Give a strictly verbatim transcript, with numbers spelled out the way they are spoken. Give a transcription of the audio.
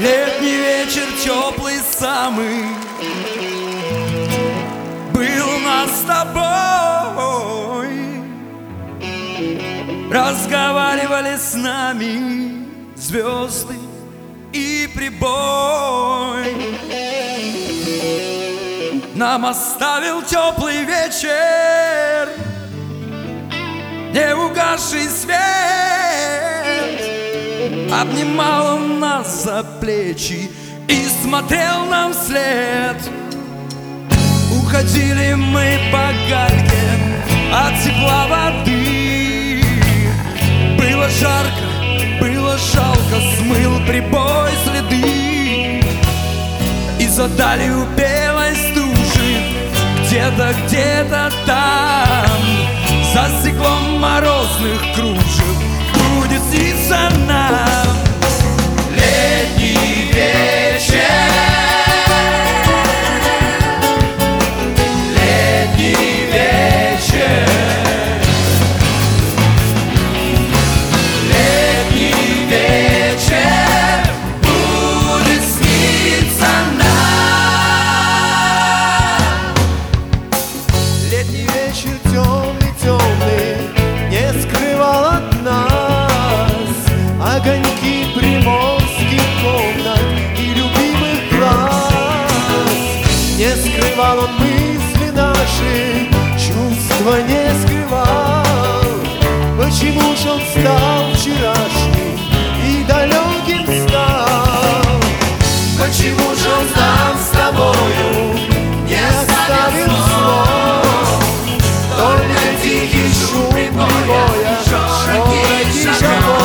Летний вечер теплый самый был у нас с тобой. Разговаривали с нами звезды и прибой. Нам оставил теплый вечер неугасший свет. Обнимал он нас за плечи и смотрел нам вслед. Уходили мы по гальке от тепла воды. Было жарко, было жалко, смыл прибой следы. И за далью белой стужи где-то, где-то там, за стеклом морозных кружев будет сниться нам летний вечер. Летний вечер. Летний вечер будет сниться нам. Летний вечер темный-темный не скрывал от нас огоньки приморских комнат и любимых глаз. Не скрывал он мысли наши, чувства не скрывал. Почему ж он стал вчерашним и далеким стал? Почему ж он нам с тобою не оставил слов? Только тихий шум прибоя, шорохи шагов.